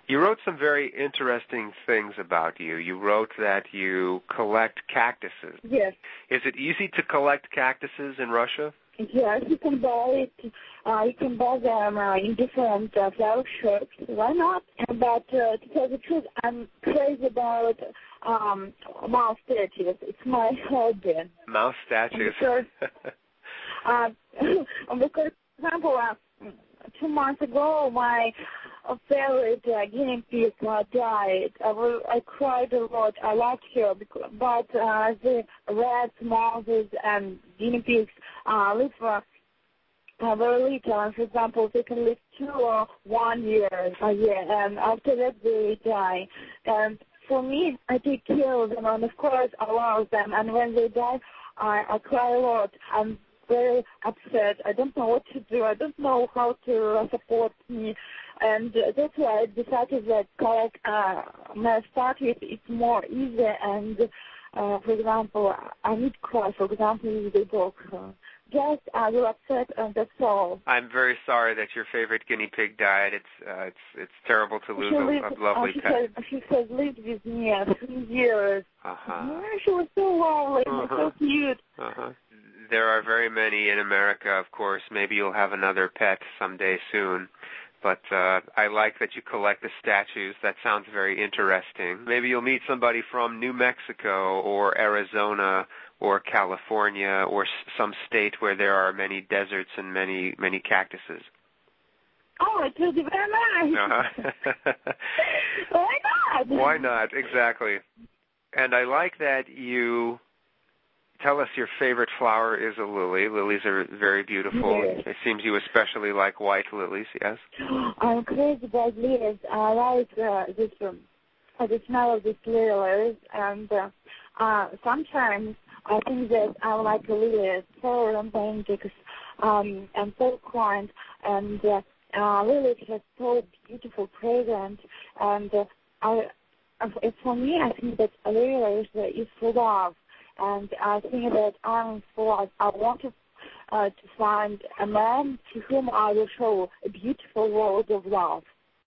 You wrote some very interesting things about you. You wrote that you collect cactuses. Yes. Is it easy to collect cactuses in Russia? Yes, you can buy it. You can buy them in different flower shops. Why not? But to tell the truth, I'm crazy about mouse statues. It's my hobby. Mouse statues. Because, for example, 2 months ago, my favorite guinea pig died. I cried a lot. I liked her, but the rats, mouses, and guinea pigs live very little. And for example, they can live 2 or 1 year a year, and after that they die. And for me, I take care of them, and of course I love them. And when they die, I cry a lot. I'm very upset. I don't know what to do. I don't know how to support me. And that's why I decided that collect my statues is more easy. And, for example, I need cry, for example, with the dog. Just I will upset, and that's all. I'm very sorry that your favorite guinea pig died. It's terrible to lose a lovely pet. She has lived with me 3 years. Uh-huh. She was so lovely, so cute. Uh-huh. There are very many in America, of course. Maybe you'll have another pet someday soon. But I like that you collect the statues. That sounds very interesting. Maybe you'll meet somebody from New Mexico or Arizona or California or some state where there are many deserts and many cactuses. Oh, it will be very nice. Uh-huh. Why not? Why not? Exactly. And I like that you tell us your favorite flower is a lily. Lilies are very beautiful. Yes. It seems you especially like white lilies, yes? I'm crazy about lilies. I like the smell of these lilies, and sometimes I think that I like lilies so romantic and so kind, and lilies have so beautiful fragrance, and for me, I think that lilies is for love. And I think that I want to find a man to whom I will show a beautiful world of love.